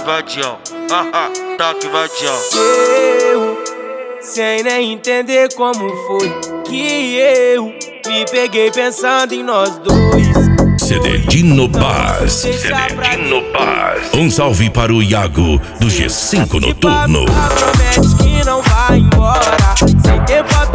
Toque vadião, toque vadião. Eu, sem nem entender como foi que eu me peguei pensando em nós dois. Cededinho Paz, Cededinho Paz. Um salve para o Iago do G5 Noturno. Promete que não vai embora, sem tempo